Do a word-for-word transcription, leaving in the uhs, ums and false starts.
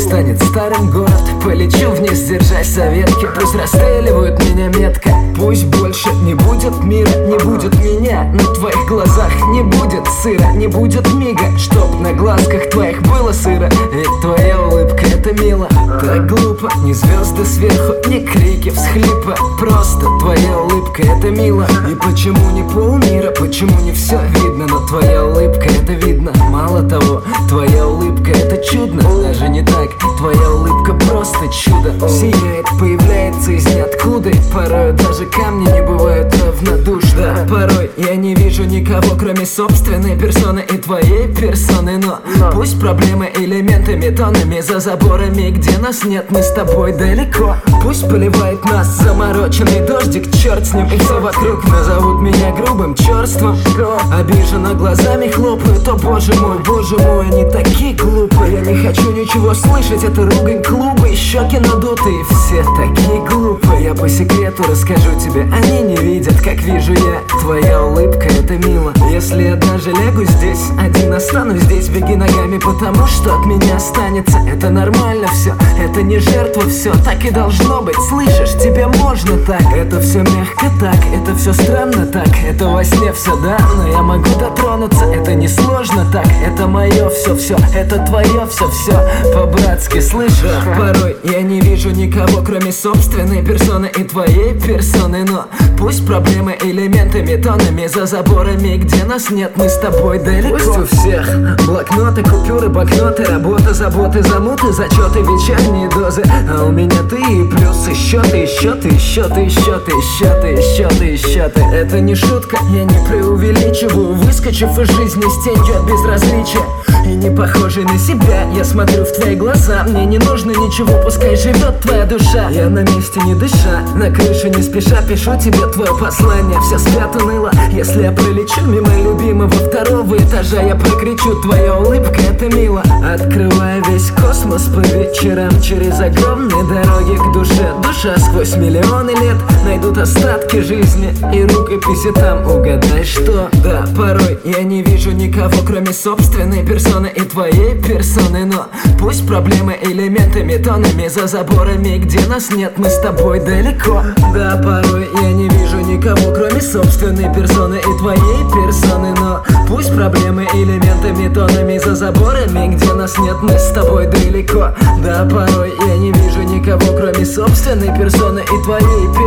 станет старым город. Полечу вниз, держась за ветки. Пусть расстреливают меня метко. Пусть больше не будет мира, не будет меня. Но в твоих глазах не будет сыра, не будет мига, чтоб на глазках твоих было сыро. Ведь твоя улыбка — это мило. Так глупо, ни звезды сверху, ни крики, всхлипы. Просто твоя улыбка — это мило. И почему не полмира, почему не все видно? Но твоя улыбка — это видно. Мало того, твоя улыбка — это чудно. Даже не так, твоя улыбка просто чудо. Сияет, появляется из ниоткуда. И порой даже камни не бывают равнодушны. Да, порой я не вижу никого, кроме собственной персоны и твоей персоны. Но пусть проблемы элементами, тонами за заборами, где нас нет, мы с тобой далеко. Пусть поливает нас замороченный дождик, черт с ним, и все вокруг назовут меня грубым, черством. Обиженно глазами хлопают, о боже мой, боже мой, они такие глупые. Я не хочу ничего слышать, это ругань клуба, и щеки надутые, все такие глупые. Я по секрету расскажу тебе, они не видят, как вижу я. Твоя улыбка — это мило. Если я даже лягу здесь, один останусь здесь, беги ногами, потому что от меня останется. Это нормально все, это не жертва, все так и должно быть. Слышишь, тебе можно так. Это все мягко так, это все странно так. Это во сне все, да, но я могу дотронуться. Это не сложно так, это мое все-все, это твое все-все, по-братски, слышишь? Порой я не вижу никого, кроме собственной персоны и твоей персоны. Но пусть проблемы элементами, тонами за заборами, где нас нет, мы с тобой далеко. Пусть у всех блокноты, купюры, банкноты, работа, заботы, замуты, зачеты, вечерние дозы. А у меня ты и плюсы, счеты, счеты, счеты, счеты, счеты, счеты, счеты. Это не шутка, я не преувеличиваю, выскочив из жизни с тенью от безразличия. И не похожий на себя, я смотрю в твои глаза. Мне не нужно ничего, пускай живет твоя душа. Я на месте не дыша, на крыше не спеша пишу тебе твое послание. Все спят уныло, если я пролечу мимо любимого второго этажа, я прокричу: твоя улыбка — это мило. Открывая весь космос по вечерам, через огромные дороги к душе. Душа сквозь миллионы лет найдут остатки жизни и рукописи там. Угадай что? Да, порой я не вижу никого, кроме собственной персоны и твоей персоны. Но пусть проблемы элементами, тонами за заборами, где нас нет, мы с тобой далеко. Да, порой я не вижу никого, кроме собственной персоны и твоей персоны. Но пусть проблемы элементами, тонами за заборами, где нас нет, мы с тобой далеко. Да, порой я не вижу никого, кроме собственной персоны и твоей персоны.